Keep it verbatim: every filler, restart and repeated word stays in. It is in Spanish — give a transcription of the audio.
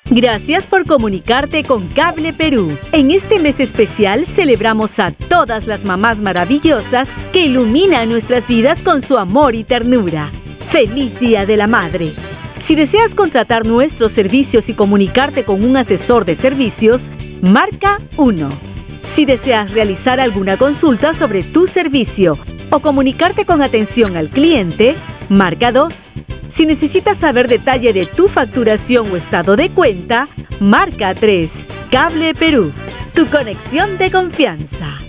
Gracias por comunicarte con Cable Perú. En este mes especial celebramos a todas las mamás maravillosas que iluminan nuestras vidas con su amor y ternura. ¡Feliz Día de la Madre! Si deseas contratar nuestros servicios y comunicarte con un asesor de servicios, marca uno. Si deseas realizar alguna consulta sobre tu servicio o comunicarte con atención al cliente, marca dos. Si necesitas saber detalle de tu facturación o estado de cuenta, marca tres. Cable Perú, tu conexión de confianza.